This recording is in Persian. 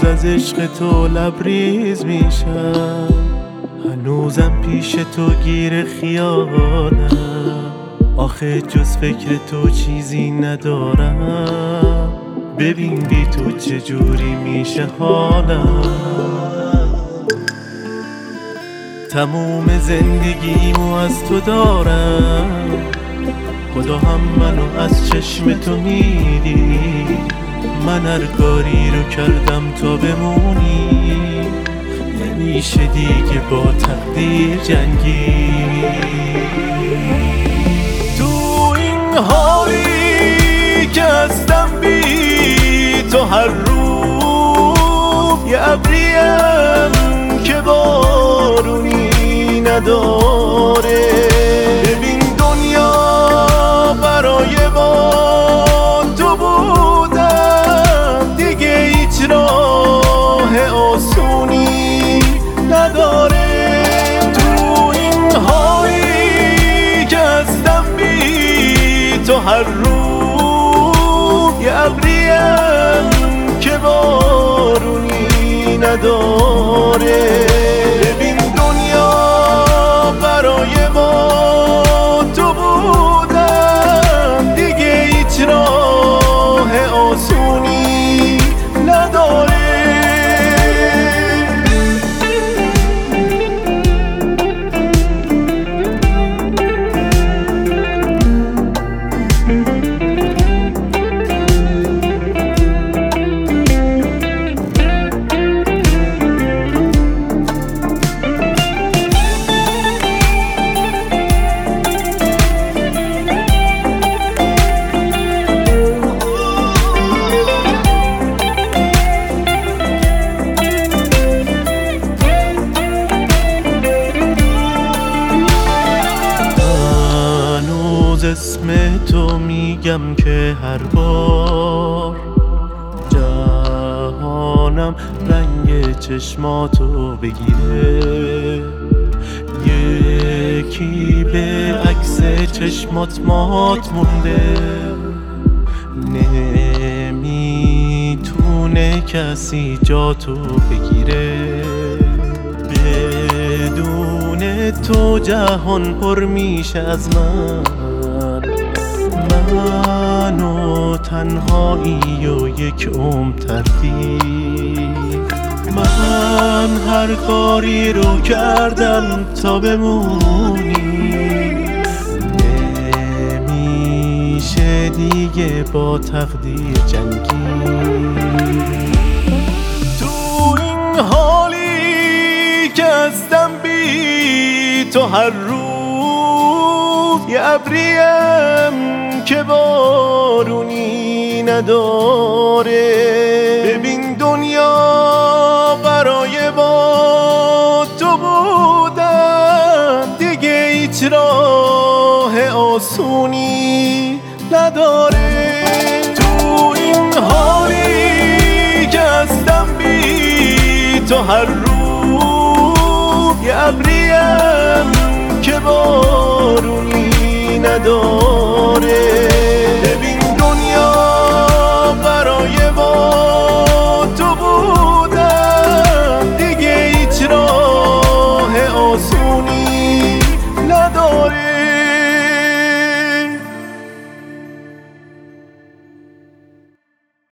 هنوز از عشق تو لبریز میشم، هنوزم پیش تو گیر خیالم. آخه جز فکر تو چیزی ندارم، ببین بی تو چجوری میشه حالم. تموم زندگیمو از تو دارم، خدا هم منو از چشم تو میدی. من هر کاری رو کردم تا بمونی، نمیشه دیگه با تقدیر جنگی. تو این حالی که هستم بی تو، هر روز یه ابریم که بارونی نداره. ببین دنیا برای با تو بودم دیگه هیچ راه آسونی نداره. تو این حالی که هستم بی تو، هر روز یه ابریم که بارونی نداره. ببین دنیا برای ما تو بودم دیگه هیچ راه آسونی نداره. اسم تو میگم که هر بار جهانم رنگ چشماتو بگیره. یکی به عکس چشمات مات مونده، نمیتونه کسی جاتو بگیره. بدون تو جهان پر میشه از من و تنهایی و یک عمر تردید. من هر کاری رو کردم تا بمونی، نمیشه دیگه با تقدیر جنگی. تو این حالی که هستم بی تو، هر روز یه ابریم که بارونی نداره. ببین دنیا برای با تو بودم دیگه هیچ راه آسونی نداره. تو این حالی که هستم بی تو، هر روز یه ابریم که بارونی نداره.